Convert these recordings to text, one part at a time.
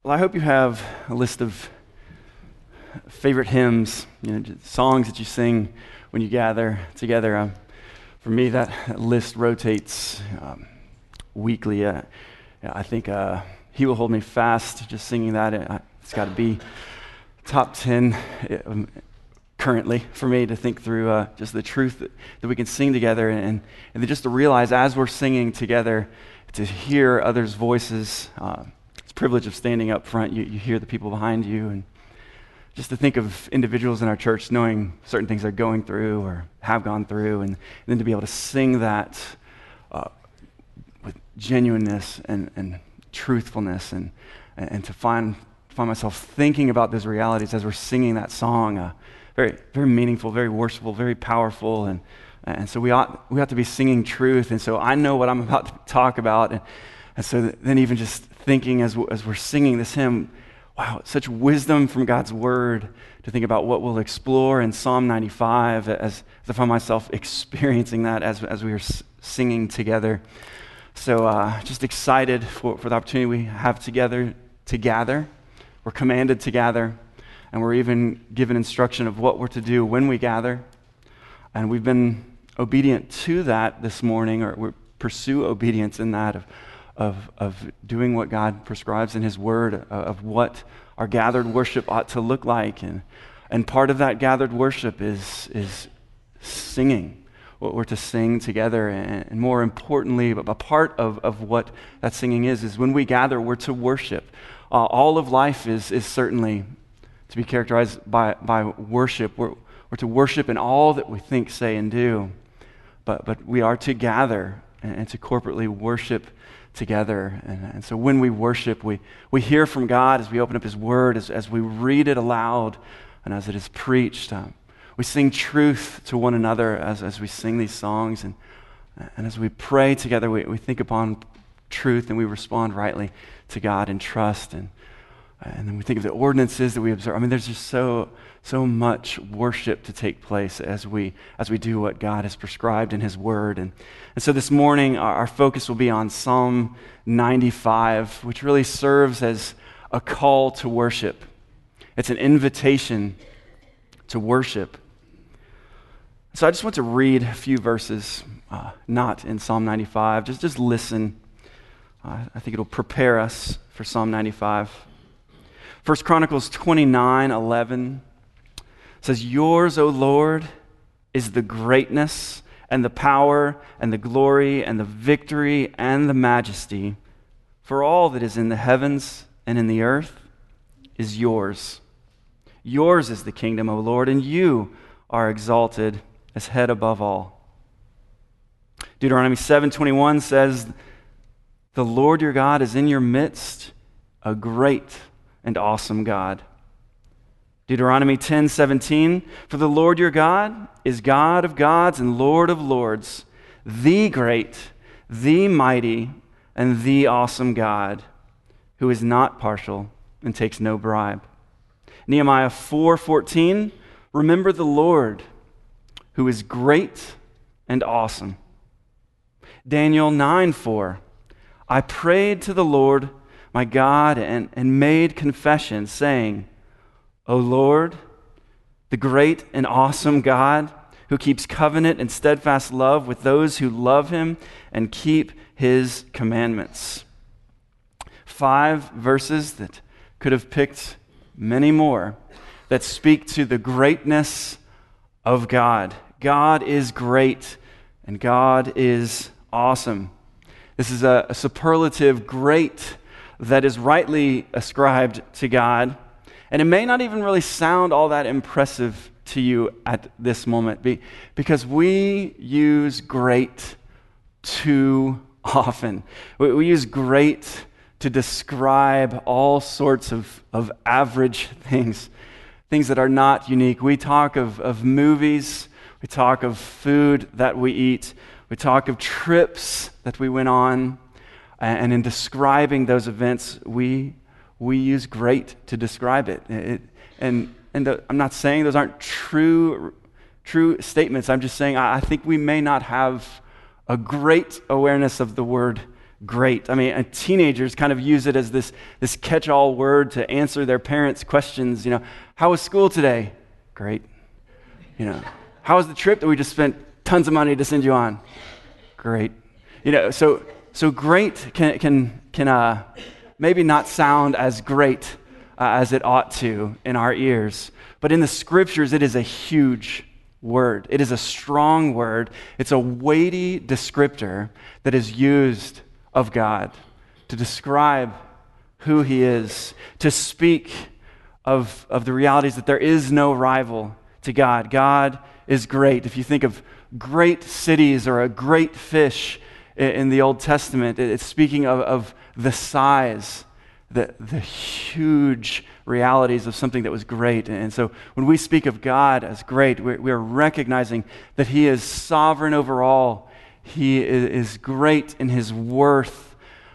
Well, I hope you have a list of favorite hymns, songs that you sing when you gather together. For me, that list rotates weekly. I think He Will Hold Me Fast, just singing that, it's got to be top 10 currently for me to think through just the truth that we can sing together and then just to realize as we're singing together, to hear others' voices. It's a privilege of standing up front. You hear the people behind you, and just to think of individuals in our church knowing certain things they're going through or have gone through, and then to be able to sing that with genuineness and truthfulness, and to find myself thinking about those realities as we're singing that song. Very, very meaningful, very worshipful, very powerful, and so we ought to be singing truth. And so I know what I'm about to talk about, and so then even just thinking as we're singing this hymn, wow, such wisdom from God's Word to think about what we'll explore in Psalm 95 as I find myself experiencing that as we were singing together. So just excited for the opportunity we have together to gather. We're commanded to gather, and we're even given instruction of what we're to do when we gather. And we've been obedient to that this morning, or we pursue obedience in that of doing what God prescribes in His Word, of what our gathered worship ought to look like. And part of that gathered worship is singing. We're to sing together, and more importantly, a part of what that singing is when we gather, we're to worship. All of life is certainly to be characterized by worship. We're to worship in all that we think, say, and do. But we are to gather and to corporately worship together. And so when we worship, we hear from God as we open up His Word, as we read it aloud, and as it is preached. We sing truth to one another as we sing these songs. And as we pray together, we think upon truth, and we respond rightly to God in trust. And then we think of the ordinances that we observe. I mean, there's just so much worship to take place as we do what God has prescribed in His Word. And so this morning, our focus will be on Psalm 95, which really serves as a call to worship. It's an invitation to worship. So I just want to read a few verses, not in Psalm 95. Just listen. I think it'll prepare us for Psalm 95. 1 Chronicles 29:11 says, "Yours, O Lord, is the greatness and the power and the glory and the victory and the majesty, for all that is in the heavens and in the earth is yours. Yours is the kingdom, O Lord, and you are exalted as head above all." Deuteronomy 7:21 says, "The Lord your God is in your midst, a great and awesome God." Deuteronomy 10:17, "For the Lord your God is God of gods and Lord of lords, the great, the mighty, and the awesome God, who is not partial and takes no bribe." Nehemiah 4:14, "Remember the Lord, who is great and awesome." Daniel 9:4, "I prayed to the Lord my God and made confession, saying, O Lord, the great and awesome God, who keeps covenant and steadfast love with those who love Him and keep His commandments." 5 verses that could have picked many more that speak to the greatness of God. God is great and God is awesome. This is a superlative great that is rightly ascribed to God. And it may not even really sound all that impressive to you at this moment because we use great too often. We use great to describe all sorts of average things that are not unique. We talk of movies, we talk of food that we eat, we talk of trips that we went on, and in describing those events, we use great to describe it. I'm not saying those aren't true statements. I'm just saying I think we may not have a great awareness of the word great. I mean, teenagers kind of use it as this catch-all word to answer their parents' questions. How was school today? Great. How was the trip that we just spent tons of money to send you on? Great. So great can maybe not sound as great as it ought to in our ears, but in the scriptures, it is a huge word. It is a strong word. It's a weighty descriptor that is used of God to describe who he is, to speak of the realities that there is no rival to God. God is great. If you think of great cities or a great fish in the Old Testament, it's speaking of the size, the huge realities of something that was great. And so when we speak of God as great, we're recognizing that he is sovereign over all. He is great in his worth.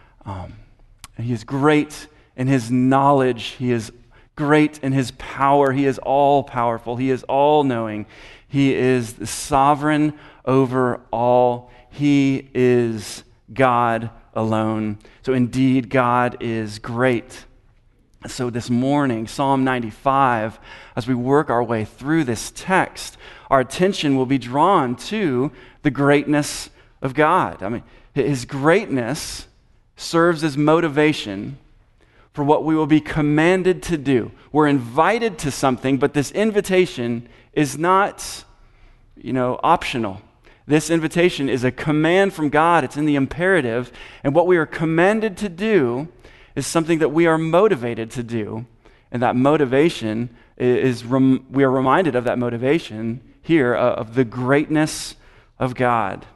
He is great in his knowledge. He is great in his power. He is all-powerful. He is all-knowing. He is sovereign over all. He is God alone. So indeed, God is great. So this morning, Psalm 95, as we work our way through this text, our attention will be drawn to the greatness of God. I mean, his greatness serves as motivation for what we will be commanded to do. We're invited to something, but this invitation is not, optional. This invitation is a command from God. It's in the imperative, and what we are commanded to do is something that we are motivated to do, and that motivation we are reminded of that motivation here of the greatness of God.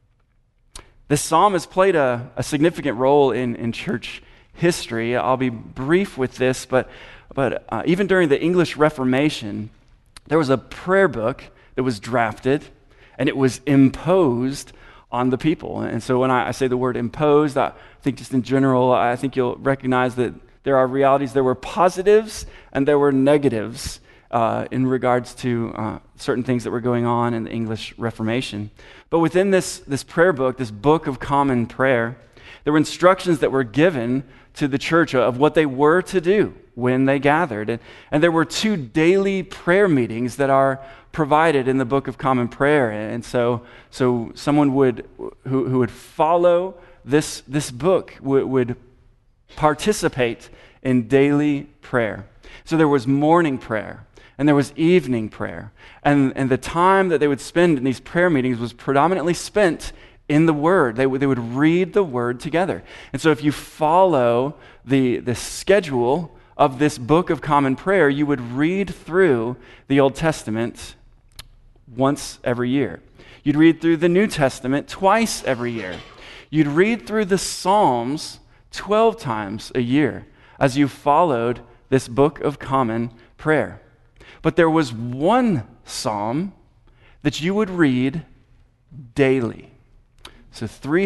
This psalm has played a significant role in church history. I'll be brief with this, but even during the English Reformation, there was a prayer book that was drafted, and it was imposed on the people. And so when I say the word imposed, I think just in general, I think you'll recognize that there are realities. There were positives and there were negatives in regards to certain things that were going on in the English Reformation. But within this prayer book, this Book of Common Prayer, there were instructions that were given to the church of what they were to do when they gathered. And there were 2 daily prayer meetings that are provided in the Book of Common Prayer. And so someone who would follow this book would participate in daily prayer. So there was morning prayer, and there was evening prayer. And the time that they would spend in these prayer meetings was predominantly spent in the Word. They would read the Word together. And so if you follow the schedule of this Book of Common Prayer, you would read through the Old Testament once every year. You'd read through the New Testament twice every year. You'd read through the Psalms 12 times a year as you followed this Book of Common Prayer. But there was one psalm that you would read daily. So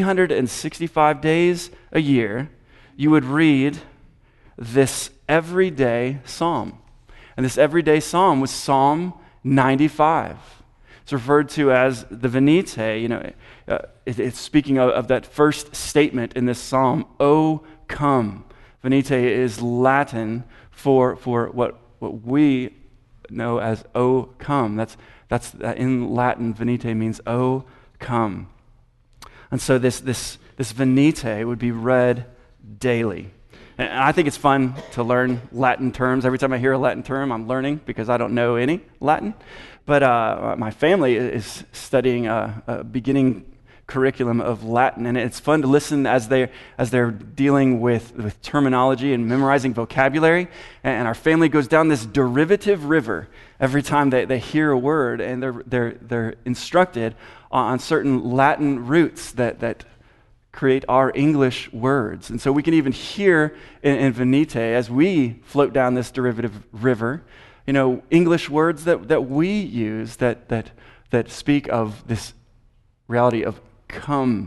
365 days a year, you would read this everyday psalm. And this everyday psalm was Psalm 95. It's referred to as the Venite. It's speaking of that first statement in this psalm, "O come." Venite is Latin for what we know as "O come." That's in Latin. Venite means "O come." And so this Venite would be read daily. And I think it's fun to learn Latin terms. Every time I hear a Latin term, I'm learning because I don't know any Latin. But my family is studying a beginning curriculum of Latin, and it's fun to listen as they're dealing with terminology and memorizing vocabulary. And our family goes down this derivative river every time they hear a word, and they're instructed on certain Latin roots that create our English words. And so we can even hear in Venite, as we float down this derivative river, English words that we use that speak of this reality of come.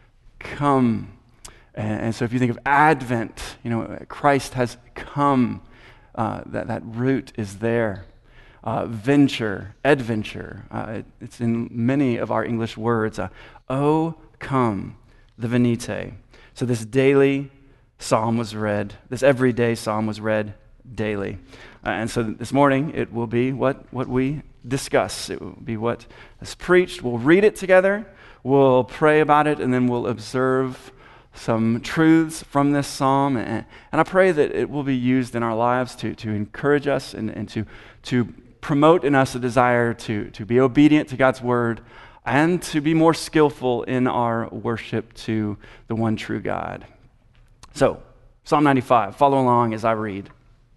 And so if you think of Advent, Christ has come. That root is there. Venture, adventure. It's in many of our English words. Oh, come, the Venite. So this daily psalm was read, this everyday psalm was read daily. And so this morning, it will be what we discuss. It will be what is preached. We'll read it together, we'll pray about it, and then we'll observe some truths from this psalm. And I pray that it will be used in our lives to encourage us and to promote in us a desire to be obedient to God's word and to be more skillful in our worship to the one true God. So, Psalm 95, follow along as I read.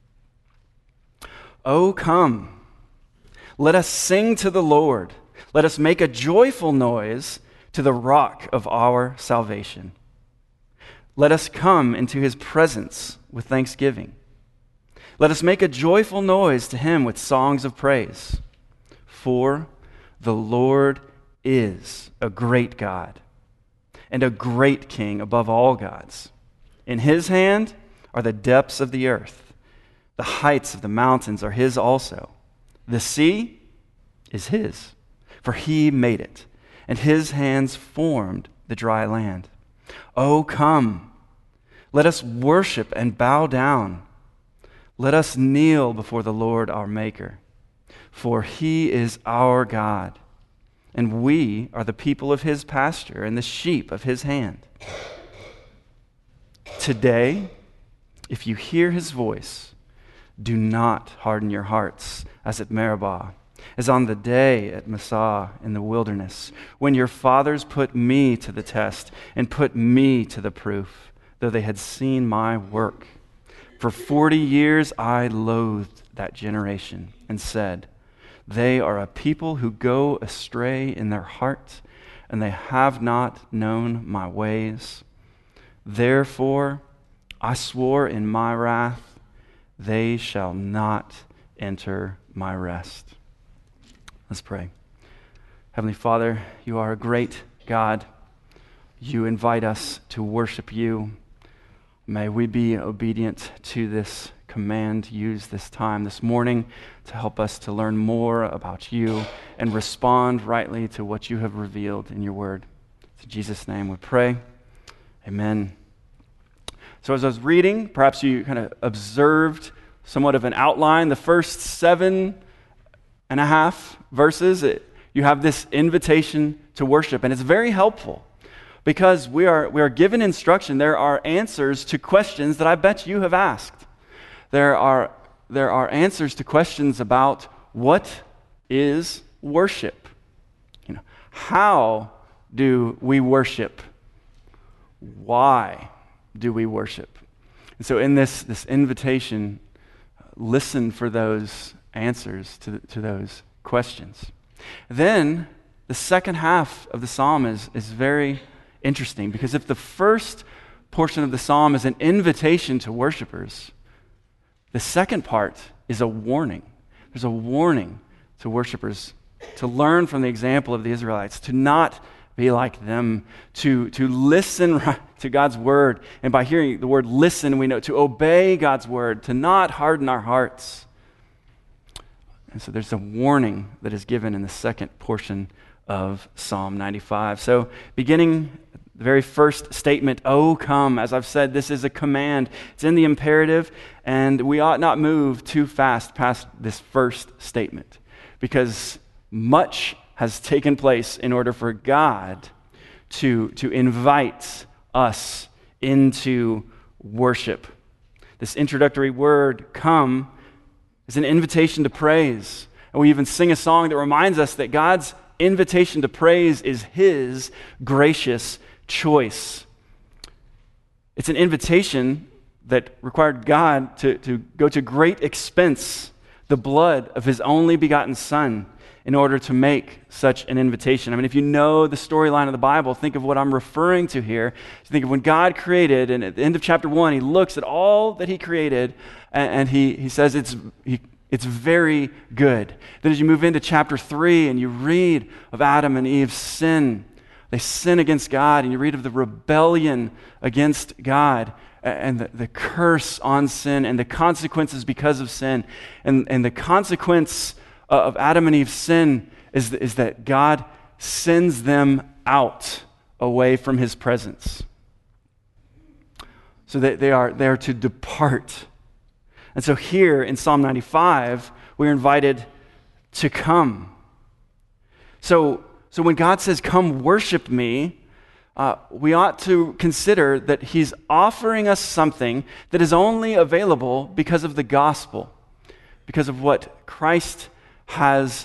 Oh, come, let us sing to the Lord. Let us make a joyful noise to the rock of our salvation. Let us come into his presence with thanksgiving. Let us make a joyful noise to him with songs of praise. For the Lord is a great God and a great King above all gods. In his hand are the depths of the earth. The heights of the mountains are his also. The sea is his, for he made it, and his hands formed the dry land. Oh, come, let us worship and bow down. Let us kneel before the Lord our Maker, for he is our God, and we are the people of his pasture and the sheep of his hand. Today, if you hear his voice, do not harden your hearts as at Meribah, as on the day at Massah in the wilderness, when your fathers put me to the test and put me to the proof, though they had seen my work. For 40 years I loathed that generation and said, they are a people who go astray in their heart, and they have not known my ways. Therefore I swore in my wrath, they shall not enter my rest. Let's pray. Heavenly Father, you are a great God. You invite us to worship you. May we be obedient to this command. Use this time this morning to help us to learn more about you and respond rightly to what you have revealed in your word. In Jesus' name we pray. Amen. So as I was reading, perhaps you kind of observed somewhat of an outline. The first 7.5 verses, you have this invitation to worship, and it's very helpful because we are given instruction. There are answers to questions that I bet you have asked. There are answers to questions about what is worship. How do we worship? Why do we worship? And so in this invitation, listen for those answers to those questions. Then the second half of the psalm is very interesting, because if the first portion of the psalm is an invitation to worshipers, the second part is a warning. There's a warning to worshipers to learn from the example of the Israelites, to not be like them, to listen to God's word. And by hearing the word listen, we know to obey God's word, to not harden our hearts. And so there's a warning that is given in the second portion of Psalm 95. So beginning the very first statement, oh come, as I've said, this is a command. It's in the imperative, and we ought not move too fast past this first statement, because much has taken place in order for God to invite us into worship. This introductory word, come, is an invitation to praise. And we even sing a song that reminds us that God's invitation to praise is his gracious choice. It's an invitation that required God to go to great expense, the blood of his only begotten Son, in order to make such an invitation. I mean, if you know the storyline of the Bible, think of what I'm referring to here. Think of when God created, and at the end of chapter 1, he looks at all that he created, and he says it's very good. Then as you move into chapter 3 and you read of Adam and Eve's sin, they sin against God, and you read of the rebellion against God, and the curse on sin, and the consequences because of sin. And the consequence of Adam and Eve's sin is that God sends them out away from his presence. So they are to depart. And so here in Psalm 95, we're invited to come. So when God says, "Come worship me," we ought to consider that he's offering us something that is only available because of the gospel, because of what Christ has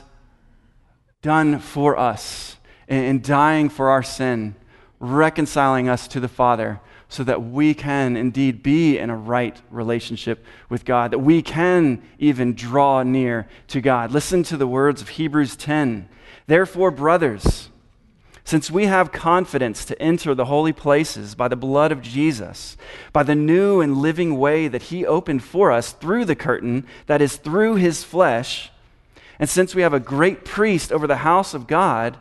done for us in dying for our sin, reconciling us to the Father, so that we can indeed be in a right relationship with God, that we can even draw near to God. Listen to the words of Hebrews 10. "Therefore, brothers, since we have confidence to enter the holy places by the blood of Jesus, by the new and living way that he opened for us through the curtain, that is, through his flesh, and since we have a great priest over the house of God,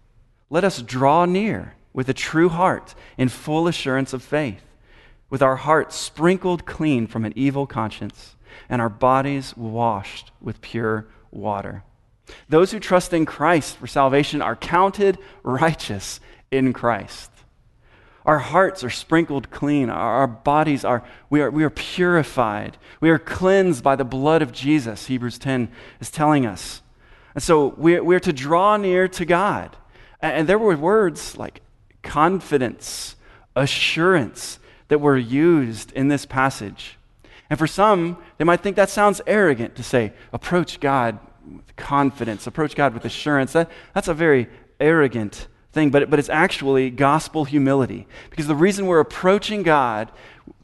let us draw near with a true heart in full assurance of faith, with our hearts sprinkled clean from an evil conscience and our bodies washed with pure water. Those who trust in Christ for salvation are counted righteous in Christ." Our hearts are sprinkled clean. Our bodies we are purified. We are cleansed by the blood of Jesus, Hebrews 10 is telling us. And so we're to draw near to God. And there were words like confidence, assurance that were used in this passage. And for some, they might think that sounds arrogant to say, approach God with confidence, approach God with assurance. That's a very arrogant thing, but it's actually gospel humility. Because the reason we're approaching God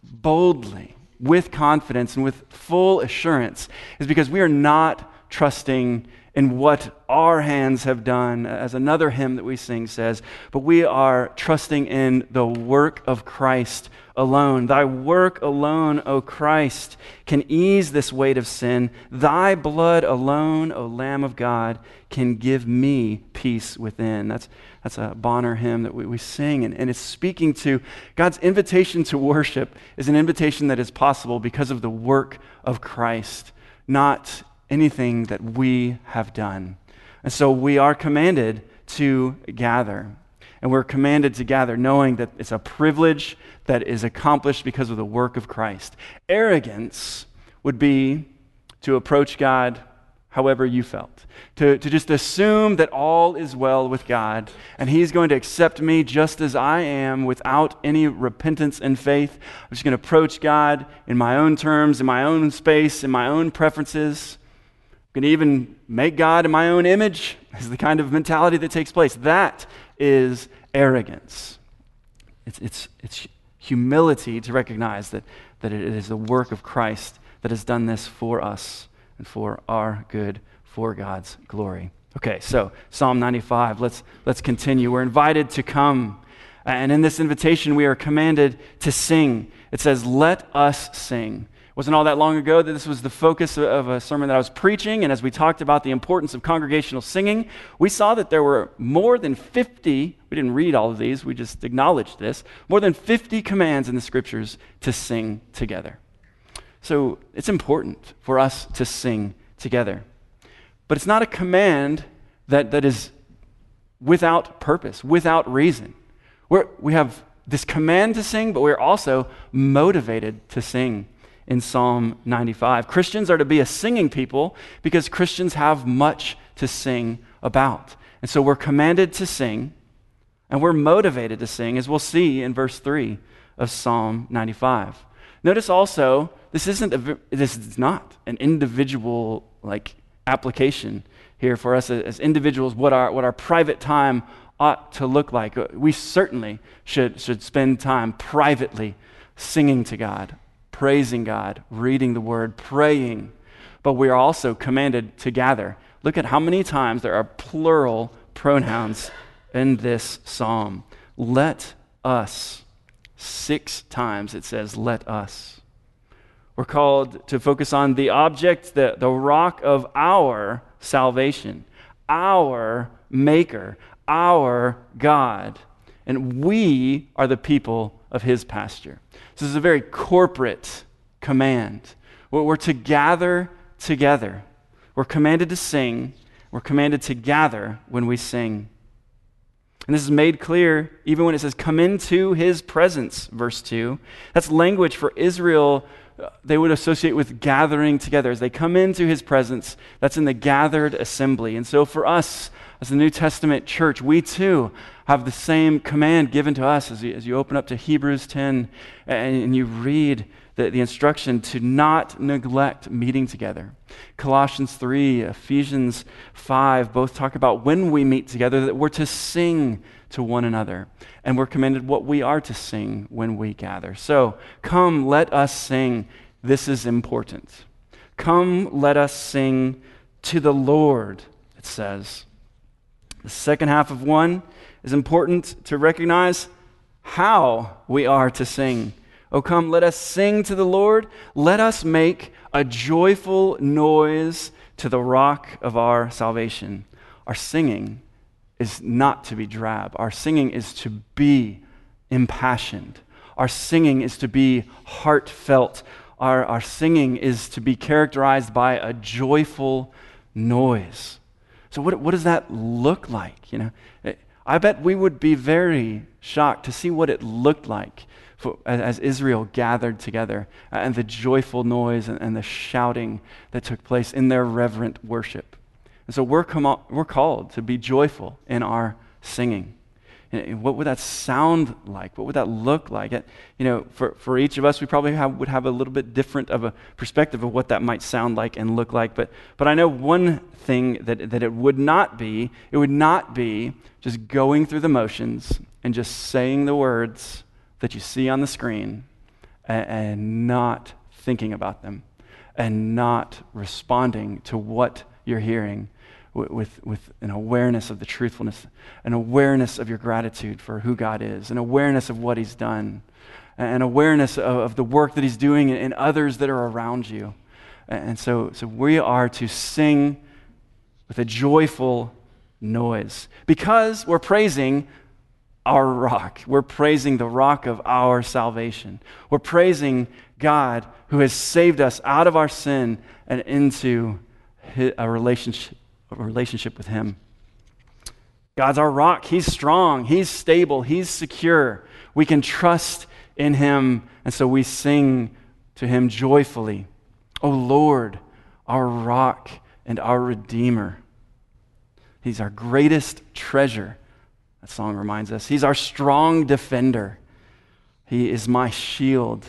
boldly, with confidence, and with full assurance is because we are not trusting in what our hands have done, as another hymn that we sing says, but we are trusting in the work of Christ alone. "Thy work alone, O Christ, can ease this weight of sin. Thy blood alone, O Lamb of God, can give me peace within." That's a Bonner hymn that we sing, and it's speaking to God's invitation to worship is an invitation that is possible because of the work of Christ, not anything that we have done. And so we are commanded to gather. And we're commanded to gather knowing that it's a privilege that is accomplished because of the work of Christ. Arrogance would be to approach God however you felt, to just assume that all is well with God and he's going to accept me just as I am without any repentance and faith. I'm just going to approach God in my own terms, in my own space, in my own preferences. I'm going to even make God in my own image is the kind of mentality that takes place. That is arrogance. It's humility to recognize that it is the work of Christ that has done this for us and for our good, for God's glory. Okay, so Psalm 95, let's continue. We're invited to come, and in this invitation we are commanded to sing. It says, "Let us sing." It wasn't all that long ago that this was the focus of a sermon that I was preaching, and as we talked about the importance of congregational singing, we saw that there were more than 50, we didn't read all of these, we just acknowledged this, more than 50 commands in the scriptures to sing together. So it's important for us to sing together. But it's not a command that is without purpose, without reason. We have this command to sing, but we're also motivated to sing. In Psalm 95, Christians are to be a singing people because Christians have much to sing about. And so we're commanded to sing, and we're motivated to sing, as we'll see in verse 3 of Psalm 95. Notice also, this is not an individual application here for us as individuals, what our private time ought to look like. We certainly should spend time privately singing to God, praising God, reading the word, praying. But we are also commanded to gather. Look at how many times there are plural pronouns in this psalm. Let us. 6 times it says, let us. We're called to focus on the object, the rock of our salvation, our Maker, our God. And we are the people of his pasture. This is a very corporate command. We're to gather together. We're commanded to sing. We're commanded to gather when we sing. And this is made clear even when it says, come into his presence, verse 2. That's language for Israel they would associate with gathering together. As they come into his presence, that's in the gathered assembly. And so for us, as the New Testament church, we too have the same command given to us as you open up to Hebrews 10 and you read the instruction to not neglect meeting together. Colossians 3, Ephesians 5 both talk about when we meet together that we're to sing to one another. And we're commanded what we are to sing when we gather. So come, let us sing. This is important. Come, let us sing to the Lord, it says. The second half of 1 is important to recognize how we are to sing. Oh, come, let us sing to the Lord. Let us make a joyful noise to the rock of our salvation. Our singing is not to be drab. Our singing is to be impassioned. Our singing is to be heartfelt. Our singing is to be characterized by a joyful noise. So what does that look like? You know, I bet we would be very shocked to see what it looked like as Israel gathered together and the joyful noise and the shouting that took place in their reverent worship. And so we're called to be joyful in our singing. And what would that sound like? What would that look like? For each of us, we probably would have a little bit different of a perspective of what that might sound like and look like. But I know one thing that it would not be just going through the motions and just saying the words that you see on the screen and not thinking about them and not responding to what you're hearing with an awareness of the truthfulness, an awareness of your gratitude for who God is, an awareness of what he's done, an awareness of the work that he's doing in others that are around you. And so we are to sing with a joyful noise because we're praising our rock. We're praising the rock of our salvation. We're praising God who has saved us out of our sin and into a relationship with him. God's our rock. He's strong. He's stable. He's secure. We can trust in him, and so we sing to him joyfully. O Lord, our rock and our Redeemer. He's our greatest treasure. That song reminds us. He's our strong defender. He is my shield.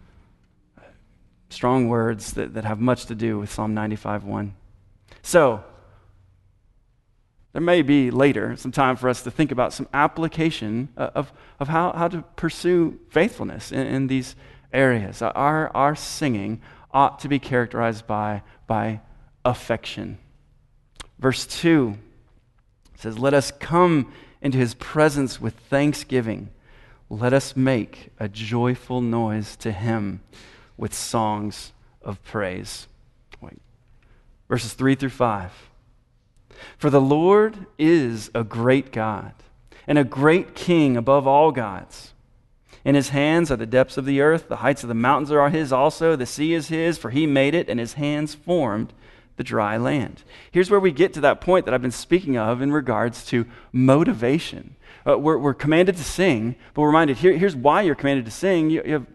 Strong words that have much to do with Psalm 95:1. So, there may be later some time for us to think about some application of how to pursue faithfulness in these areas. Our singing ought to be characterized by affection. Verse 2 says, let us come into his presence with thanksgiving. Let us make a joyful noise to him with songs of praise. Verses 3 through 5. For the Lord is a great God and a great King above all gods. In his hands are the depths of the earth. The heights of the mountains are his also. The sea is his, for he made it, and his hands formed the dry land. Here's where we get to that point that I've been speaking of in regards to motivation. We're commanded to sing, but we're reminded here's why you're commanded to sing.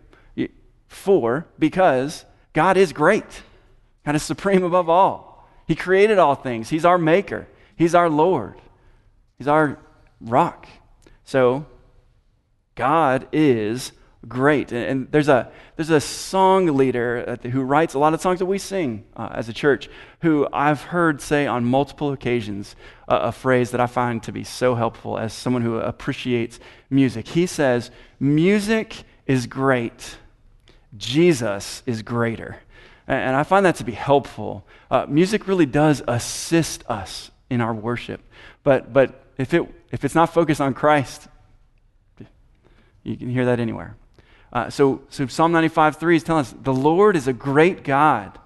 Because God is great. God is supreme above all. He created all things. He's our maker. He's our Lord. He's our rock. So God is great. And there's a song leader who writes a lot of songs that we sing as a church, who I've heard say on multiple occasions a phrase that I find to be so helpful as someone who appreciates music. He says, music is great. Jesus is greater. And I find that to be helpful. Music really does assist us in our worship. But if it's not focused on Christ, you can hear that anywhere. So Psalm 95:3 is telling us, the Lord is a great God.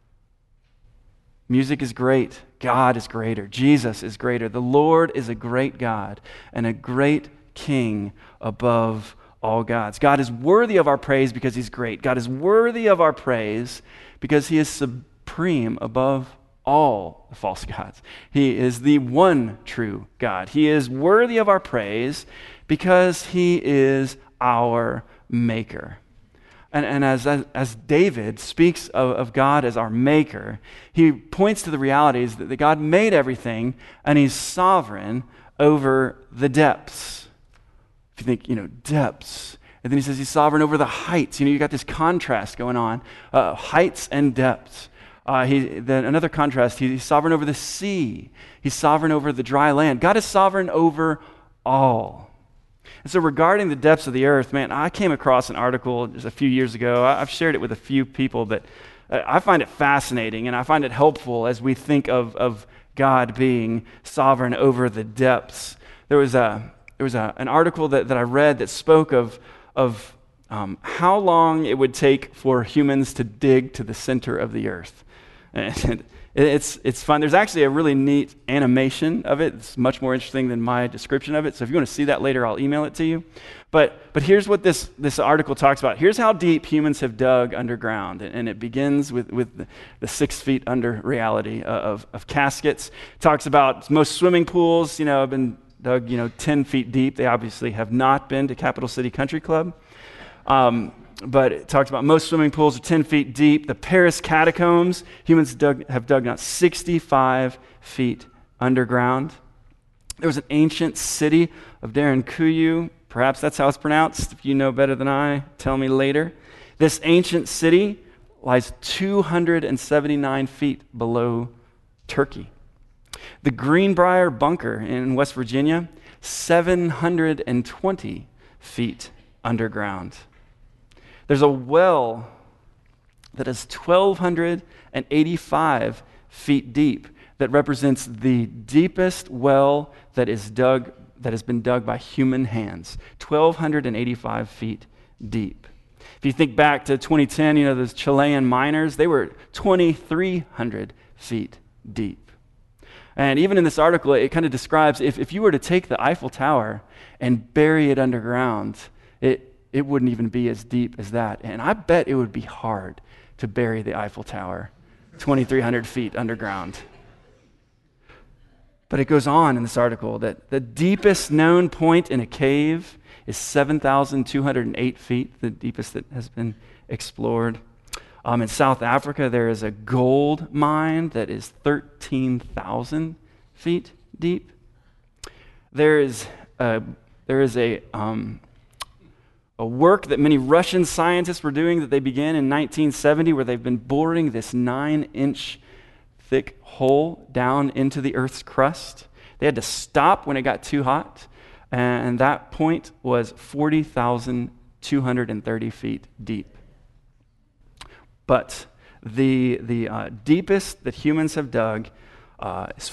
Music is great. God is greater. Jesus is greater. The Lord is a great God and a great King above all gods. God is worthy of our praise because he's great. God is worthy of our praise because he is supreme above all the false gods. He is the one true God. He is worthy of our praise because he is our maker. And as David speaks of God as our maker, he points to the realities that God made everything and he's sovereign over the depths. If you think, depths. And then he says he's sovereign over the heights. You got this contrast going on, heights and depths. Then another contrast, he's sovereign over the sea. He's sovereign over the dry land. God is sovereign over all. And so regarding the depths of the earth, man, I came across an article just a few years ago. I've shared it with a few people, but I find it fascinating and I find it helpful as we think of God being sovereign over the depths. There was an article that I read that spoke of how long it would take for humans to dig to the center of the earth. And it's fun. There's actually a really neat animation of it. It's much more interesting than my description of it. So if you want to see that later, I'll email it to you. But here's what this article talks about. Here's how deep humans have dug underground. And it begins with the 6 feet under reality of caskets. It talks about most swimming pools, have been dug, 10 feet deep. They obviously have not been to Capital City Country Club. But it talks about most swimming pools are 10 feet deep. The Paris catacombs, humans have dug now 65 feet underground. There was an ancient city of Derinkuyu. Perhaps that's how it's pronounced. If you know better than I, tell me later. This ancient city lies 279 feet below Turkey. The Greenbrier Bunker in West Virginia, 720 feet underground. There's a well that is 1,285 feet deep that represents the deepest well that has been dug by human hands. 1,285 feet deep. If you think back to 2010, those Chilean miners, they were 2,300 feet deep. And even in this article, it kind of describes if you were to take the Eiffel Tower and bury it underground, it wouldn't even be as deep as that. And I bet it would be hard to bury the Eiffel Tower 2,300 feet underground. But it goes on in this article that the deepest known point in a cave is 7,208 feet, the deepest that has been explored. In South Africa, there is a gold mine that is 13,000 feet deep. There is a work that many Russian scientists were doing that they began in 1970 where they've been boring this 9-inch thick hole down into the Earth's crust. They had to stop when it got too hot, and that point was 40,230 feet deep. But the deepest that humans have dug is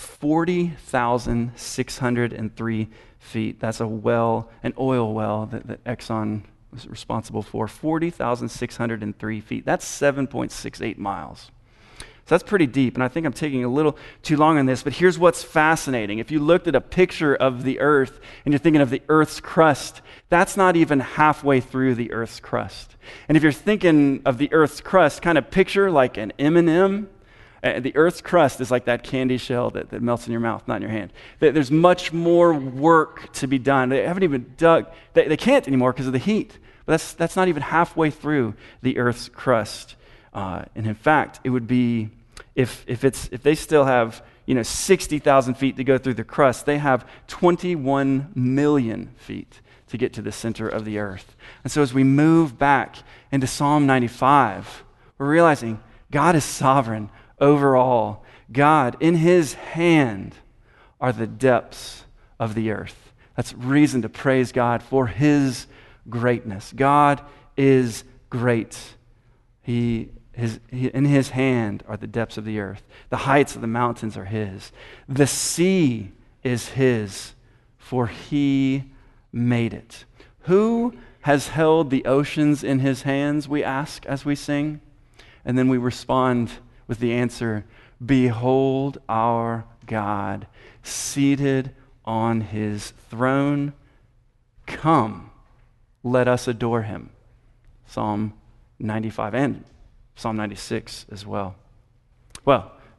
40,603 feet. That's an oil well that Exxon was responsible for. 40,603 feet. That's 7.68 miles. So that's pretty deep, and I think I'm taking a little too long on this, but here's what's fascinating. If you looked at a picture of the earth and you're thinking of the earth's crust, that's not even halfway through the earth's crust. And if you're thinking of the earth's crust, kind of picture like an M&M. The earth's crust is like that candy shell that melts in your mouth, not in your hand. There's much more work to be done. They haven't even dug. They can't anymore because of the heat. But that's not even halfway through the earth's crust. And in fact, it would be if they still have 60,000 feet to go through the crust, they have 21 million feet to get to the center of the earth. And so as we move back into Psalm 95, we're realizing God is sovereign over all. God, in his hand are the depths of the earth. That's reason to praise God for his greatness. God is great. In his hand are the depths of the earth. The heights of the mountains are his. The sea is his, for he made it. Who has held the oceans in his hands, we ask as we sing. And then we respond with the answer, behold our God, seated on his throne. Come, let us adore him. Psalm 95 and Psalm 96 as well. Well,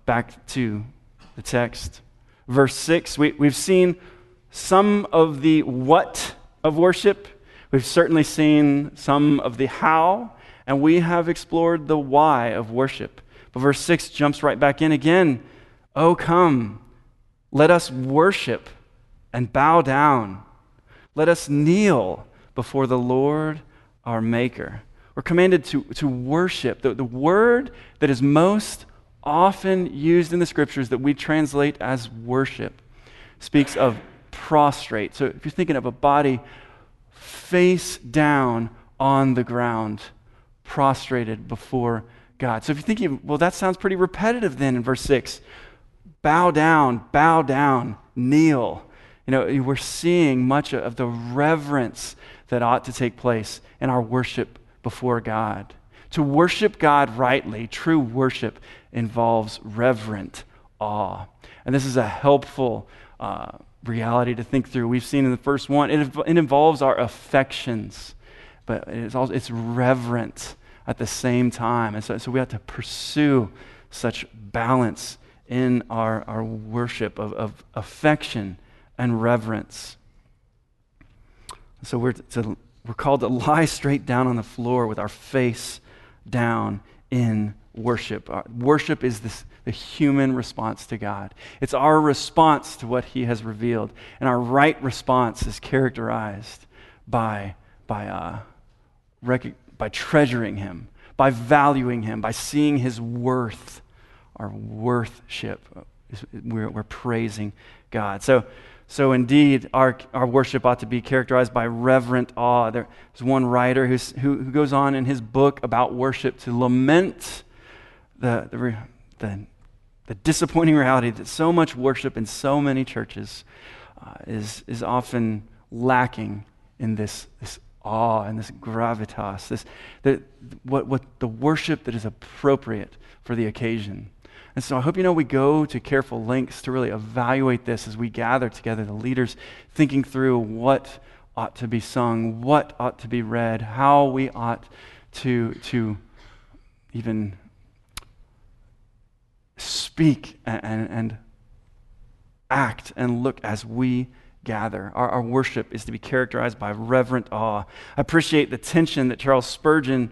back to the text. Verse 6, we've seen some of the what of worship. We've certainly seen some of the how, and we have explored the why of worship. But verse 6 jumps right back in again. Oh, come, let us worship and bow down. Let us kneel before the Lord our Maker. We're commanded to worship. The word that is most often used in the scriptures that we translate as worship speaks of prostrate. So if you're thinking of a body face down on the ground, prostrated before God. So if you're thinking, well, that sounds pretty repetitive then in verse 6. Bow down, kneel. We're seeing much of the reverence that ought to take place in our worship before God. To worship God rightly, true worship involves reverent awe. And this is a helpful reality to think through. We've seen in the first one, it involves our affections, but it's reverent at the same time. And so we have to pursue such balance in our worship of affection and reverence. So we're called to lie straight down on the floor with our face down in worship. Worship is the human response to God. It's our response to what He has revealed. And our right response is characterized by treasuring Him, by valuing Him, by seeing His worth. Our worthship, we're praising God. So indeed, our worship ought to be characterized by reverent awe. There's one writer who goes on in his book about worship to lament the disappointing reality that so much worship in so many churches is often lacking in this awe and this gravitas, what the worship that is appropriate for the occasion. And so I hope we go to careful lengths to really evaluate this as we gather together, the leaders thinking through what ought to be sung, what ought to be read, how we ought to even speak and act and look as we gather. Our worship is to be characterized by reverent awe. I appreciate the tension that Charles Spurgeon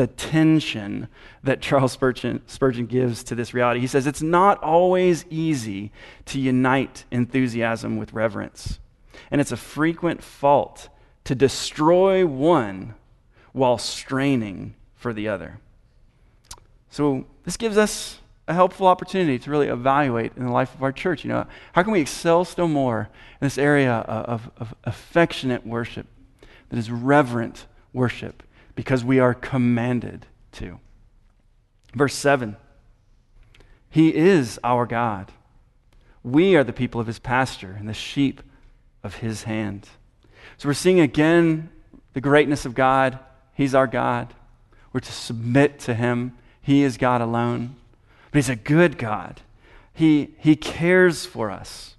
gives to this reality. He says it's not always easy to unite enthusiasm with reverence, and it's a frequent fault to destroy one while straining for the other. So this gives us a helpful opportunity to really evaluate in the life of our church. How can we excel still more in this area of affectionate worship that is reverent worship because we are commanded to. Verse 7, He is our God. We are the people of His pasture and the sheep of His hand. So we're seeing again the greatness of God. He's our God. We're to submit to Him. He is God alone. But He's a good God. He cares for us.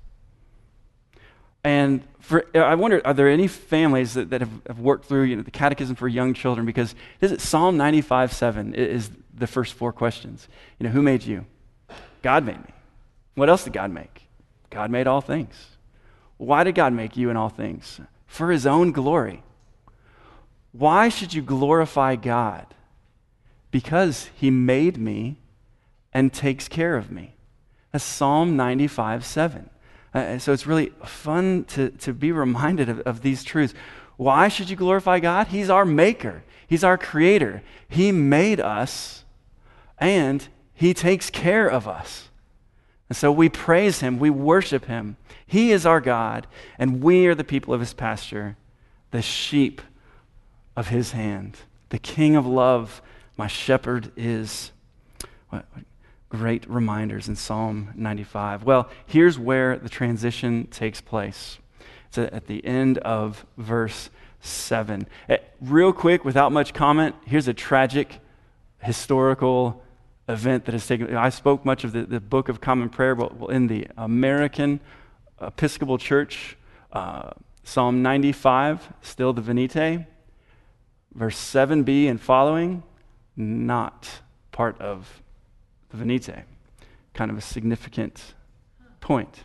And I wonder, are there any families that have worked through the Catechism for Young Children? Because Psalm 95:7 is the first four questions. Who made you? God made me. What else did God make? God made all things. Why did God make you and all things? For His own glory. Why should you glorify God? Because He made me and takes care of me. That's Psalm 95:7. So it's really fun to be reminded of these truths. Why should you glorify God? He's our maker. He's our creator. He made us, and He takes care of us. And so we praise Him. We worship Him. He is our God, and we are the people of His pasture, the sheep of His hand. The King of love, my shepherd is. What great reminders in Psalm 95. Well, here's where the transition takes place. It's at the end of verse 7. Real quick, without much comment, here's a tragic historical event that has taken place. I spoke much of the Book of Common Prayer, but in the American Episcopal Church, Psalm 95, still the Venite, verse 7b and following, not part of the Venite. kind of a significant point.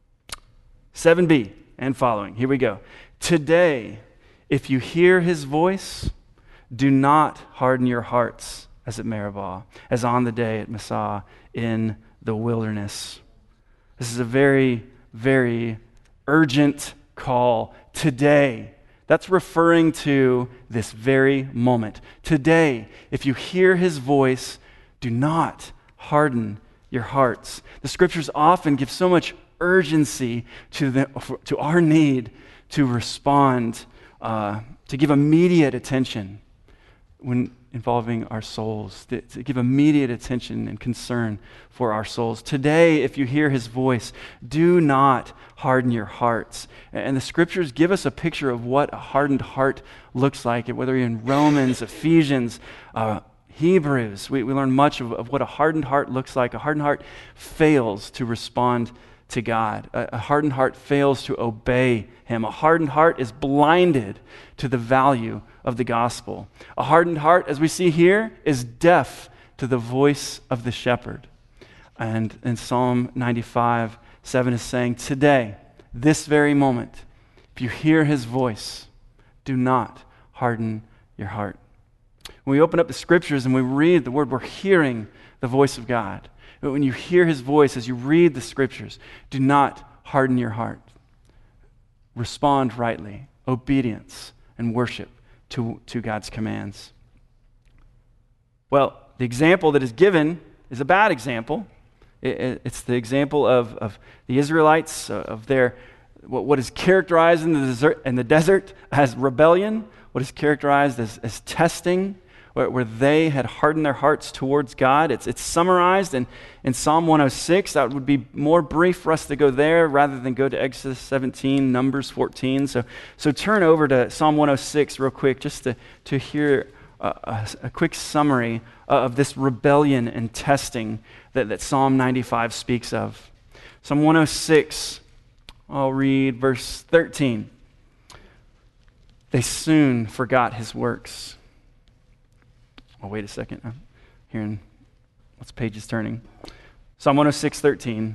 7b and following. Here we go. Today, if you hear his voice, do not harden your hearts as at Meribah, as on the day at Massah in the wilderness. This is a very, very urgent call. Today. That's referring to this very moment. Today, if you hear his voice, do not harden your hearts. The scriptures often give so much urgency to our need to respond, to give immediate attention when involving our souls, to give immediate attention and concern for our souls. Today, if you hear his voice, do not harden your hearts. And the scriptures give us a picture of what a hardened heart looks like, whether you're in Romans, Ephesians, Hebrews. We learn much of what a hardened heart looks like. A hardened heart fails to respond to God. A hardened heart fails to obey him. A hardened heart is blinded to the value of the gospel. A hardened heart, as we see here, is deaf to the voice of the shepherd. And in Psalm 95:7 is saying, today, this very moment, if you hear his voice, do not harden your heart. When we open up the scriptures and we read the word, we're hearing the voice of God. But when you hear his voice as you read the scriptures, do not harden your heart. Respond rightly, obedience and worship to God's commands. Well, the example that is given is a bad example. It's the example of the Israelites, of their what is characterized in the desert as rebellion, what is characterized as testing, where they had hardened their hearts towards God. It's summarized in Psalm 106. That would be more brief for us to go there rather than go to Exodus 17, Numbers 14. So turn over to Psalm 106 real quick just to hear a quick summary of this rebellion and testing that Psalm 95 speaks of. Psalm 106, I'll read verse 13. They soon forgot his works. Oh, wait a second. I'm hearing what's page is turning. Psalm 106:13.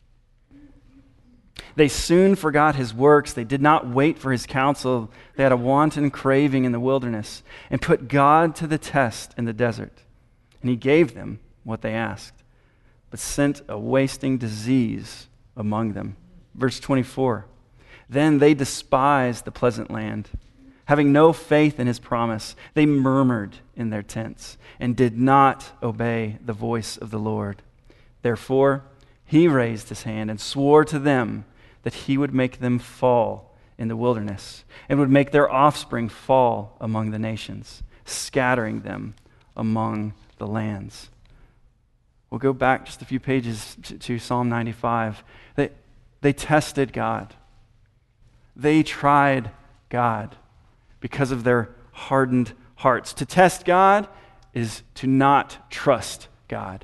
They soon forgot his works. They did not wait for his counsel. They had a wanton craving in the wilderness and put God to the test in the desert. And he gave them what they asked, but sent a wasting disease among them. Verse 24. Then they despised the pleasant land. Having no faith in his promise, they murmured in their tents and did not obey the voice of the Lord. Therefore, he raised his hand and swore to them that he would make them fall in the wilderness and would make their offspring fall among the nations, scattering them among the lands. We'll go back just a few pages to Psalm 95. They tested God. They tried God because of their hardened hearts. To test God is to not trust God.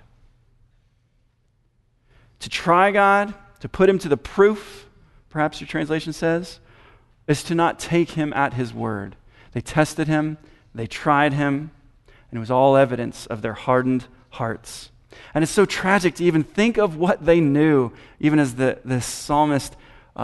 To try God, to put him to the proof, perhaps your translation says, is to not take him at his word. They tested him, they tried him, and it was all evidence of their hardened hearts. And it's so tragic to even think of what they knew, even as the psalmist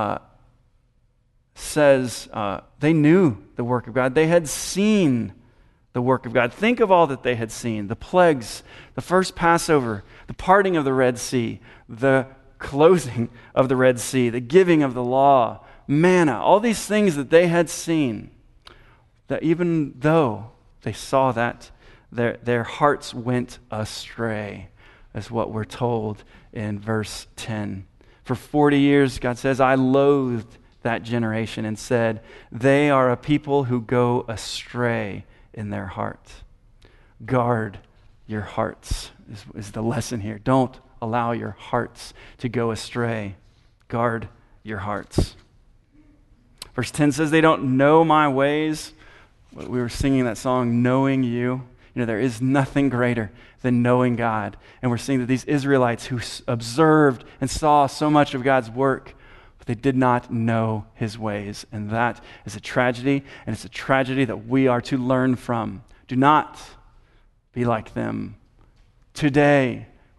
says they knew the work of God. They had seen the work of God. Think of all that they had seen. The plagues, the first Passover, the parting of the Red Sea, the closing of the Red Sea, the giving of the law, manna, all these things that they had seen, that even though they saw that, their hearts went astray, is what we're told in verse 10. For 40 years, God says, I loathed that generation and said, they are a people who go astray in their heart. Guard your hearts is the lesson here. Don't allow your hearts to go astray. Guard your hearts. Verse 10 says, they don't know my ways. We were singing that song, Knowing You. You know, there is nothing greater than knowing God. And we're seeing that these Israelites who observed and saw so much of God's work, but they did not know his ways. And that is a tragedy, and it's a tragedy that we are to learn from. Do not be like them. Today,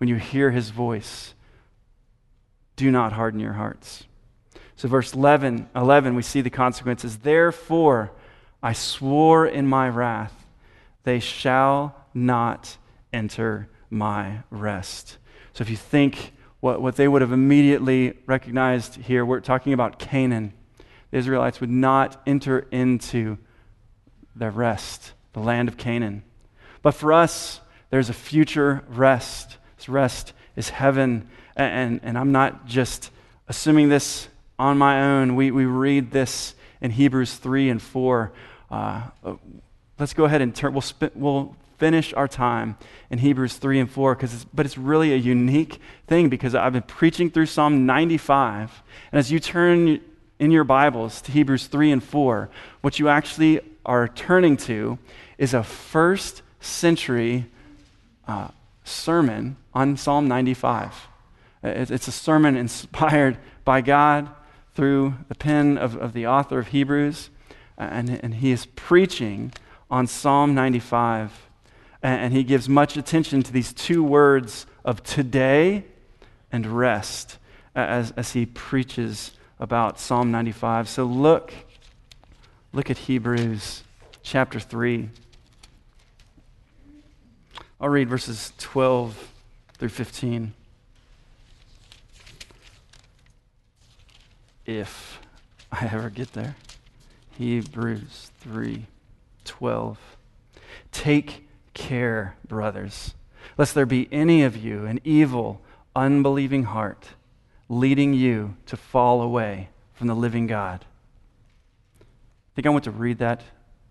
when you hear his voice, do not harden your hearts. So verse 11, we see the consequences. Therefore, I swore in my wrath, they shall not enter my rest. So if you think what they would have immediately recognized here, we're talking about Canaan. The Israelites would not enter into their rest, the land of Canaan. But for us, there's a future rest. This rest is heaven. And I'm not just assuming this on my own. We read this in Hebrews 3 and 4. Let's go ahead and turn. We'll finish our time in Hebrews 3 and 4, but it's really a unique thing because I've been preaching through Psalm 95. And as you turn in your Bibles to Hebrews 3 and 4, what you actually are turning to is a first century sermon on Psalm 95. It's a sermon inspired by God through the pen of the author of Hebrews, and he is preaching on Psalm 95, and he gives much attention to these two words of today and rest as he preaches about Psalm 95. So look at Hebrews chapter 3. I'll read verses 12 through 15. If I ever get there. Hebrews 3:12. Take care, brothers, lest there be any of you an evil, unbelieving heart, leading you to fall away from the living God. I think I want to read that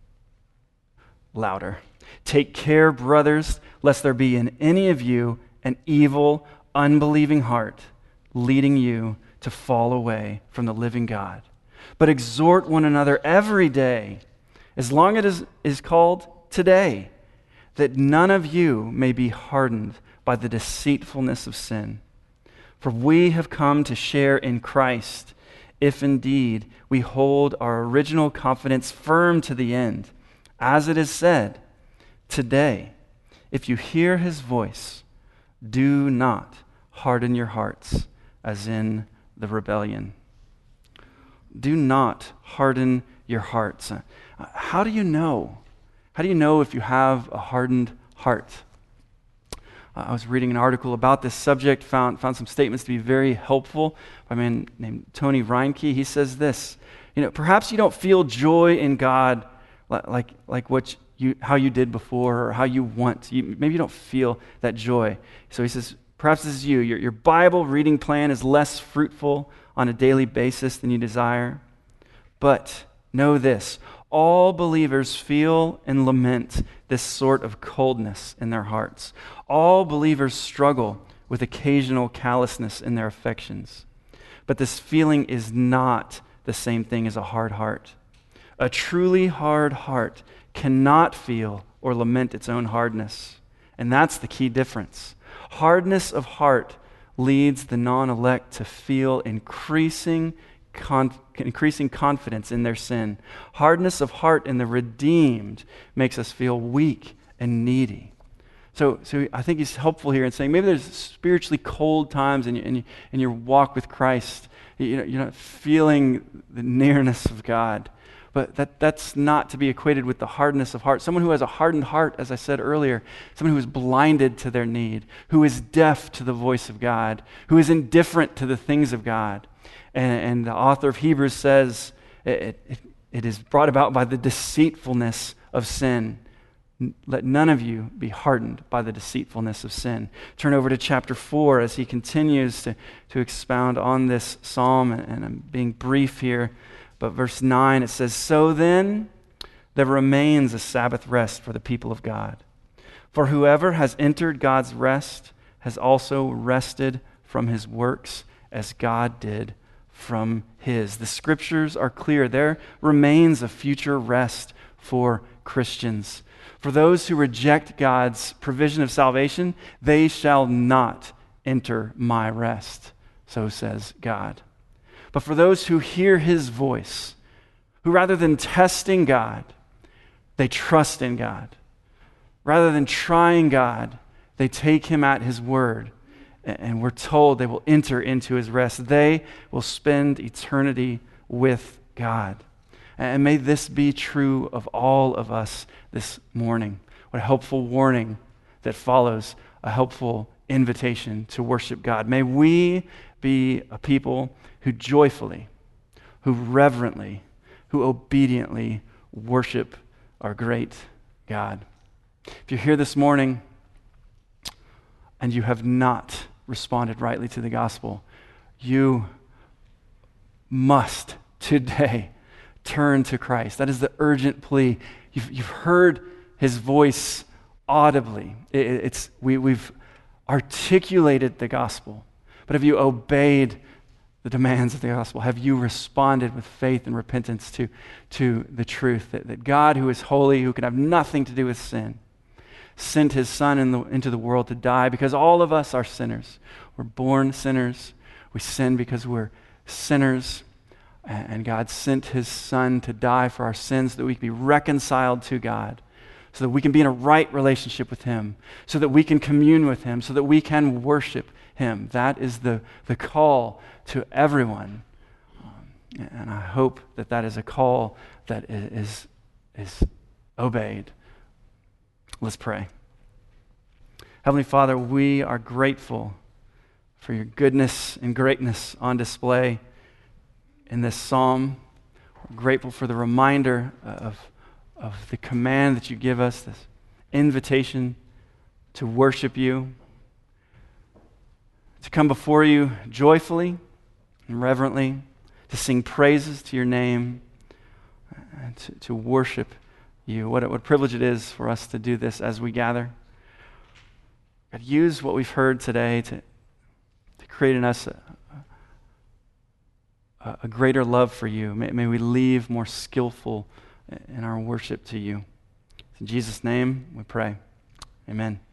louder. Take care, brothers, lest there be in any of you an evil, unbelieving heart, leading you to fall away from the living God. But exhort one another every day, as long as it is called today, that none of you may be hardened by the deceitfulness of sin. For we have come to share in Christ, if indeed we hold our original confidence firm to the end. As it is said, today, if you hear his voice, do not harden your hearts as in the rebellion. Do not harden your hearts. How do you know? How do you know if you have a hardened heart? I was reading an article about this subject, found some statements to be very helpful by a man named Tony Reinke. He says this, perhaps you don't feel joy in God like how you did before or how you want. Maybe you don't feel that joy. So he says, perhaps this is you. Your Bible reading plan is less fruitful on a daily basis than you desire. But know this, all believers feel and lament this sort of coldness in their hearts. All believers struggle with occasional callousness in their affections. But this feeling is not the same thing as a hard heart. A truly hard heart cannot feel or lament its own hardness. And that's the key difference. Hardness of heart leads the non-elect to feel increasing confidence in their sin. Hardness of heart in the redeemed makes us feel weak and needy. So I think he's helpful here in saying maybe there's spiritually cold times in your walk with Christ. You're not feeling the nearness of God. But that's not to be equated with the hardness of heart. Someone who has a hardened heart, as I said earlier, someone who is blinded to their need, who is deaf to the voice of God, who is indifferent to the things of God. And the author of Hebrews says it is brought about by the deceitfulness of sin. Let none of you be hardened by the deceitfulness of sin. Turn over to chapter 4 as he continues to expound on this psalm, and I'm being brief here. But verse 9, it says, so then there remains a Sabbath rest for the people of God. For whoever has entered God's rest has also rested from his works as God did from his. The scriptures are clear. There remains a future rest for Christians. For those who reject God's provision of salvation, they shall not enter my rest, so says God. But for those who hear his voice, who rather than testing God, they trust in God. Rather than trying God, they take him at his word And we're told they will enter into his rest. They will spend eternity with God. And may this be true of all of us this morning. What a helpful warning that follows a helpful invitation to worship God. May we be a people who joyfully, who reverently, who obediently worship our great God. If you're here this morning and you have not responded rightly to the gospel, you must today turn to Christ. That is the urgent plea. You've heard his voice audibly. We've articulated the gospel, but have you obeyed the demands of the gospel? Have you responded with faith and repentance to the truth that God, who is holy, who can have nothing to do with sin, sent his Son into the world to die because all of us are sinners. We're born sinners. We sin because we're sinners. And God sent his Son to die for our sins so that we can be reconciled to God, so that we can be in a right relationship with him, so that we can commune with him, so that we can worship him. That is the call to everyone. And I hope that is a call that is obeyed. Let's pray. Heavenly Father, we are grateful for your goodness and greatness on display in this psalm. We're grateful for the reminder of the command that you give us, this invitation to worship you, to come before you joyfully and reverently, to sing praises to your name, and to worship you. What a privilege it is for us to do this as we gather. God, use what we've heard today to create in us a greater love for you. May we leave more skillful in our worship to you. In Jesus' name we pray. Amen.